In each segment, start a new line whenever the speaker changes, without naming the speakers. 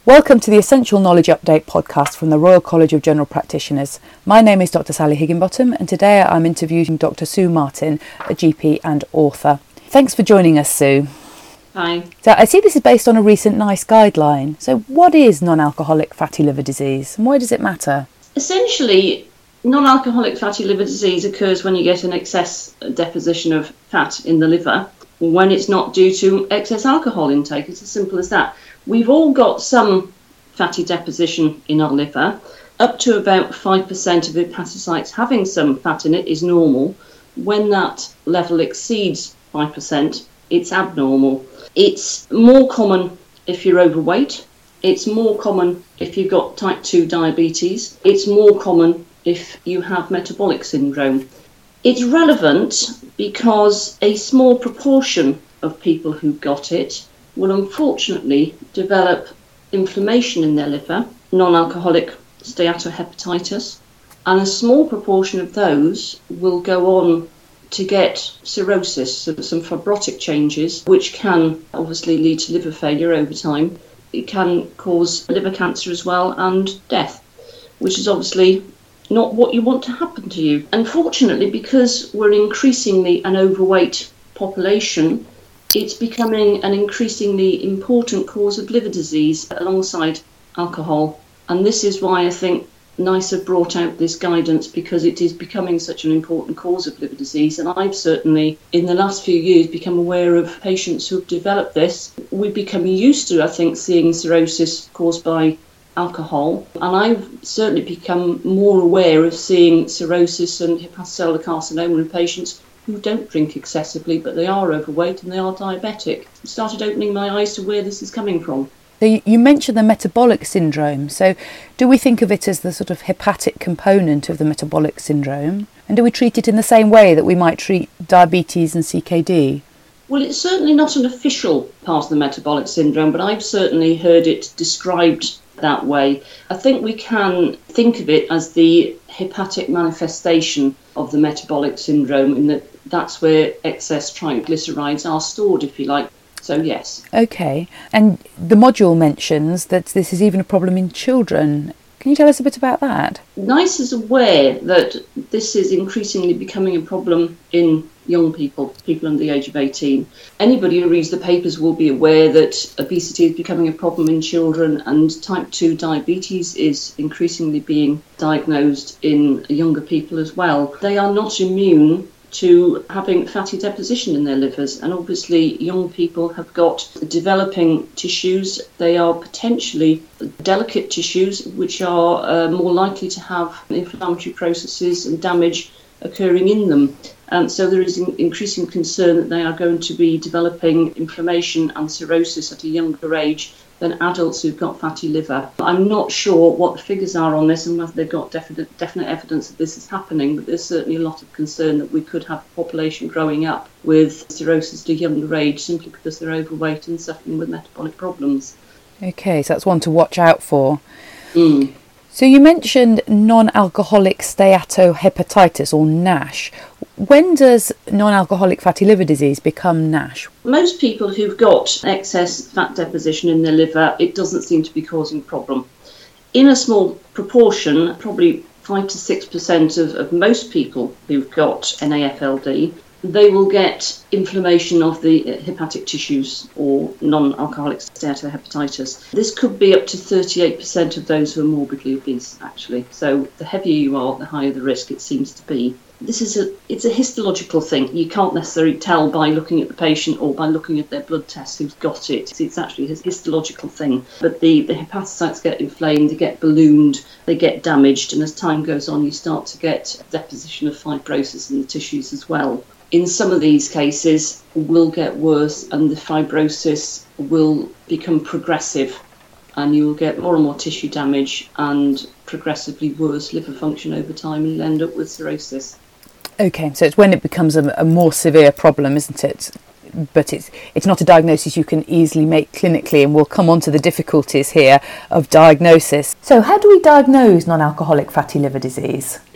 Welcome to the Essential Knowledge Update podcast from the Royal College of General Practitioners. My name is Dr. Sally Higginbottom, and today I'm interviewing Dr. Sue Martin, a GP and author. Thanks for joining us, Sue.
Hi.
So I see this is based on a recent NICE guideline. So what is non-alcoholic fatty liver disease and why does it matter?
Essentially, non-alcoholic fatty liver disease occurs when you get an excess deposition of fat in the liver, when it's not due to excess alcohol intake. It's as simple as that. We've all got some fatty deposition in our liver. Up to about 5% of hepatocytes having some fat in it is normal. When that level exceeds 5%, it's abnormal. It's more common if you're overweight. It's more common if you've got type 2 diabetes. It's more common if you have metabolic syndrome. It's relevant because a small proportion of people who've got it will unfortunately develop inflammation in their liver, non-alcoholic steatohepatitis, and a small proportion of those will go on to get cirrhosis, so some fibrotic changes, which can obviously lead to liver failure over time. It can cause liver cancer as well and death, which is obviously not what you want to happen to you. Unfortunately, because we're increasingly an overweight population, it's becoming an increasingly important cause of liver disease alongside alcohol. And this is why I think NICE have brought out this guidance, because it is becoming such an important cause of liver disease. And I've certainly, in the last few years, become aware of patients who have developed this. We've become used to, I think, seeing cirrhosis caused by alcohol. And I've certainly become more aware of seeing cirrhosis and hepatocellular carcinoma in patients who don't drink excessively, but they are overweight and they are diabetic. It started opening my eyes to where this is coming from.
So you mentioned the metabolic syndrome. So do we think of it as the sort of hepatic component of the metabolic syndrome? And do we treat it in the same way that we might treat diabetes and CKD?
Well, it's certainly not an official part of the metabolic syndrome, but I've certainly heard it described that way. I think we can think of it as the hepatic manifestation of the metabolic syndrome, in that that's where excess triglycerides are stored, if you like. So yes.
Okay. And the module mentions that this is even a problem in children. Can you tell us a bit about that?
NICE is aware that this is increasingly becoming a problem in young people under the age of 18. Anybody who reads the papers will be aware that obesity is becoming a problem in children, and type 2 diabetes is increasingly being diagnosed in younger people as well. They are not immune to having fatty deposition in their livers, and obviously young people have got developing tissues. They are potentially delicate tissues which are more likely to have inflammatory processes and damage occurring in them. So there is increasing concern that they are going to be developing inflammation and cirrhosis at a younger age than adults who've got fatty liver. I'm not sure what the figures are on this and whether they've got definite evidence that this is happening, but there's certainly a lot of concern that we could have a population growing up with cirrhosis at a younger age simply because they're overweight and suffering with metabolic problems.
Okay, so that's one to watch out for. So you mentioned non-alcoholic steatohepatitis, or NASH. When does non-alcoholic fatty liver disease become NASH?
Most people who've got excess fat deposition in their liver, it doesn't seem to be causing a problem. In a small proportion, probably 5 to 6% of most people who've got NAFLD, they will get inflammation of the hepatic tissues or non-alcoholic steatohepatitis. This could be up to 38% of those who are morbidly obese, actually. So the heavier you are, the higher the risk it seems to be. It's a histological thing. You can't necessarily tell by looking at the patient or by looking at their blood tests who's got it. It's actually a histological thing. But the hepatocytes get inflamed, they get ballooned, they get damaged, and as time goes on, you start to get deposition of fibrosis in the tissues as well. In some of these cases, will get worse, and the fibrosis will become progressive, and you will get more and more tissue damage and progressively worse liver function over time, and you'll end up with cirrhosis.
Okay, so it's when it becomes a more severe problem, isn't it? But it's not a diagnosis you can easily make clinically, and we'll come on to the difficulties here of diagnosis. So how do we diagnose non-alcoholic fatty liver disease?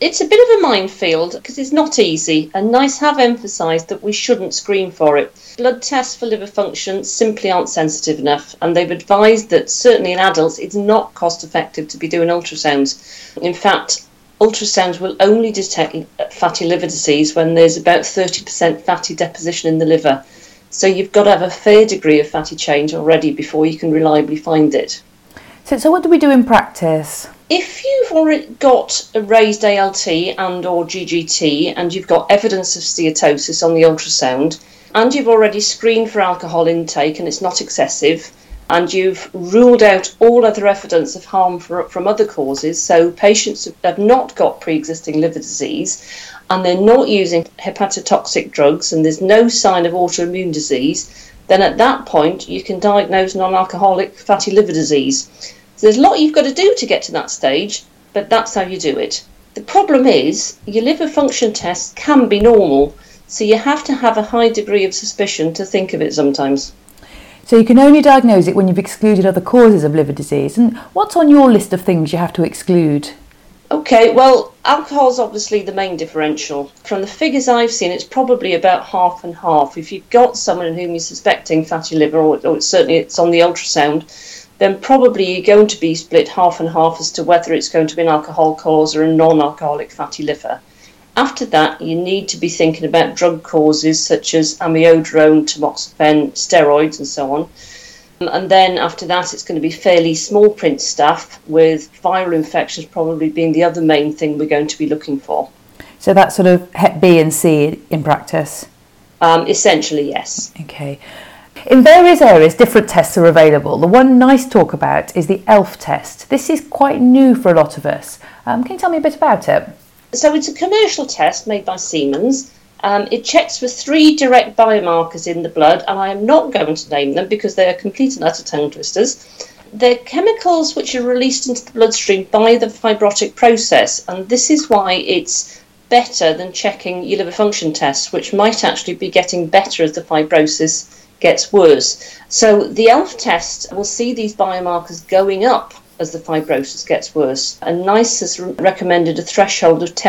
It's a bit of a minefield because it's not easy, and NICE have emphasised that we shouldn't screen for it. Blood tests for liver function simply aren't sensitive enough, and they've advised that certainly in adults it's not cost effective to be doing ultrasounds. In fact, ultrasounds will only detect fatty liver disease when there's about 30% fatty deposition in the liver. So you've got to have a fair degree of fatty change already before you can reliably find it.
So what do we do in practice?
If you've already got a raised ALT and or GGT and you've got evidence of steatosis on the ultrasound and you've already screened for alcohol intake and it's not excessive and you've ruled out all other evidence of harm from other causes, so patients have not got pre-existing liver disease and they're not using hepatotoxic drugs and there's no sign of autoimmune disease, then at that point you can diagnose non-alcoholic fatty liver disease. So there's a lot you've got to do to get to that stage, but that's how you do it. The problem is your liver function tests can be normal, so you have to have a high degree of suspicion to think of it sometimes.
So you can only diagnose it when you've excluded other causes of liver disease. And what's on your list of things you have to exclude?
Okay, well, alcohol's obviously the main differential. From the figures I've seen, it's probably about half and half. If you've got someone in whom you're suspecting fatty liver, or certainly it's on the ultrasound, then probably you're going to be split half and half as to whether it's going to be an alcohol cause or a non-alcoholic fatty liver. After that, you need to be thinking about drug causes such as amiodarone, tamoxifen, steroids and so on. And then after that, it's going to be fairly small print stuff, with viral infections probably being the other main thing we're going to be looking for.
So that's sort of Hep B and C in practice?
Essentially, yes.
Okay. In various areas, different tests are available. The one NICE talk about is the ELF test. This is quite new for a lot of us. Can you tell me a bit about it?
So it's a commercial test made by Siemens. It checks for 3 direct biomarkers in the blood, and I am not going to name them because they are complete and utter tongue twisters. They're chemicals which are released into the bloodstream by the fibrotic process, and this is why it's better than checking your liver function tests, which might actually be getting better as the fibrosis gets worse. So the ELF test will see these biomarkers going up as the fibrosis gets worse. And NICE has recommended a threshold of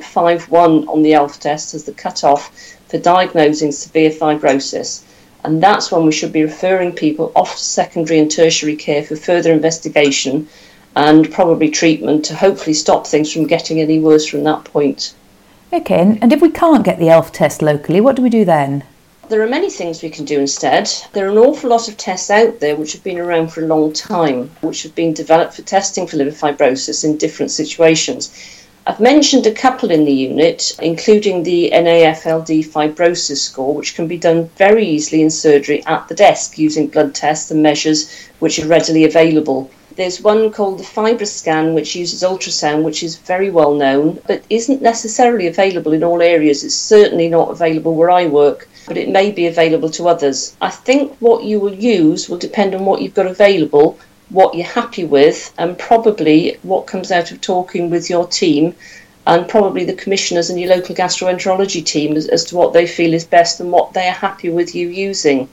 10.51 on the ELF test as the cutoff for diagnosing severe fibrosis. And that's when we should be referring people off to secondary and tertiary care for further investigation and probably treatment to hopefully stop things from getting any worse from that point.
Okay, and if we can't get the ELF test locally, what do we do then?
There are many things we can do instead. There are an awful lot of tests out there which have been around for a long time, which have been developed for testing for liver fibrosis in different situations. I've mentioned a couple in the unit, including the NAFLD fibrosis score, which can be done very easily in surgery at the desk using blood tests and measures which are readily available. There's one called the FibroScan, which uses ultrasound, which is very well known, but isn't necessarily available in all areas. It's certainly not available where I work, but it may be available to others. I think what you will use will depend on what you've got available, what you're happy with, and probably what comes out of talking with your team and probably the commissioners and your local gastroenterology team as to what they feel is best and what they are happy with you using.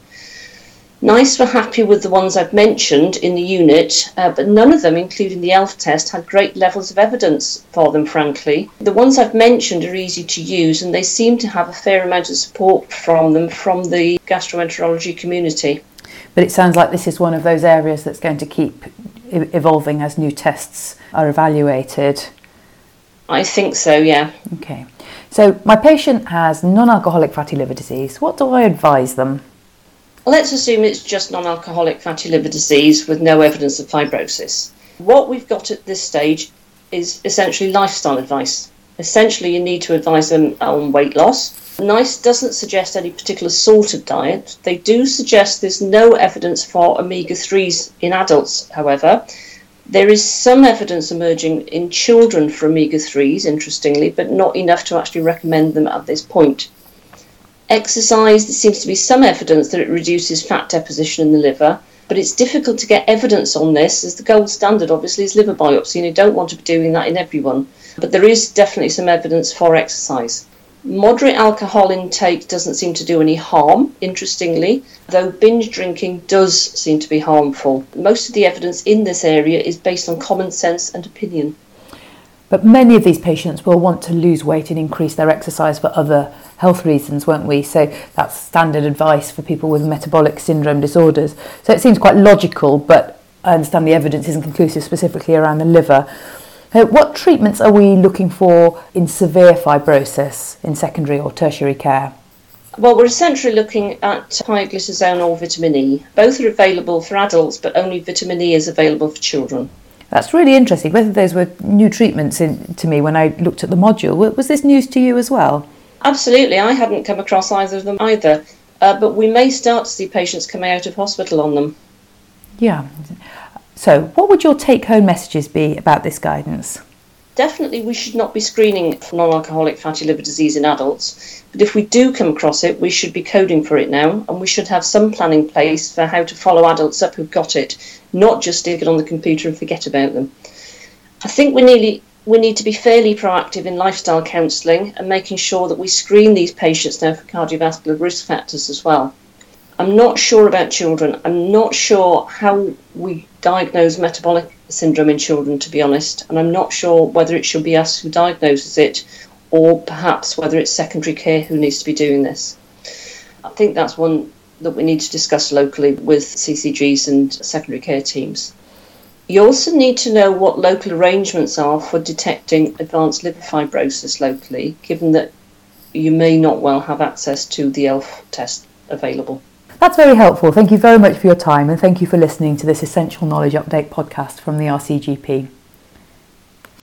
NICE were happy with the ones I've mentioned in the unit, but none of them, including the ELF test, had great levels of evidence for them, frankly. The ones I've mentioned are easy to use and they seem to have a fair amount of support from them from the gastroenterology community.
But it sounds like this is one of those areas that's going to keep evolving as new tests are evaluated.
I think so, yeah.
Okay. So my patient has non-alcoholic fatty liver disease. What do I advise them?
Let's assume it's just non-alcoholic fatty liver disease with no evidence of fibrosis. What we've got at this stage is essentially lifestyle advice. Essentially, you need to advise them on weight loss. NICE doesn't suggest any particular sort of diet. They do suggest there's no evidence for omega-3s in adults, however. There is some evidence emerging in children for omega-3s, interestingly, but not enough to actually recommend them at this point. Exercise, there seems to be some evidence that it reduces fat deposition in the liver, but it's difficult to get evidence on this, as the gold standard obviously is liver biopsy, and you don't want to be doing that in everyone. But there is definitely some evidence for exercise. Moderate alcohol intake doesn't seem to do any harm, interestingly, though binge drinking does seem to be harmful. Most of the evidence in this area is based on common sense and opinion.
But many of these patients will want to lose weight and increase their exercise for other health reasons, won't we? So that's standard advice for people with metabolic syndrome disorders. So it seems quite logical, but I understand the evidence isn't conclusive specifically around the liver. What treatments are we looking for in severe fibrosis in secondary or tertiary care?
Well, we're essentially looking at pioglitazone or vitamin E. Both are available for adults, but only vitamin E is available for children.
That's really interesting. Both of those were new treatments to me when I looked at the module. Was this news to you as well?
Absolutely. I hadn't come across either of them either. But we may start to see patients coming out of hospital on them.
Yeah. So what would your take-home messages be about this guidance?
Definitely we should not be screening for non-alcoholic fatty liver disease in adults, but if we do come across it, we should be coding for it now, and we should have some plan in place for how to follow adults up who've got it, not just stick it on the computer and forget about them. I think we need to be fairly proactive in lifestyle counselling and making sure that we screen these patients now for cardiovascular risk factors as well. I'm not sure about children. I'm not sure how we diagnose metabolic syndrome in children, to be honest, and I'm not sure whether it should be us who diagnoses it or perhaps whether it's secondary care who needs to be doing this. I think that's one that we need to discuss locally with CCGs and secondary care teams. You also need to know what local arrangements are for detecting advanced liver fibrosis locally, given that you may not well have access to the ELF test available.
That's very helpful. Thank you very much for your time, and thank you for listening to this Essential Knowledge Update podcast from the RCGP.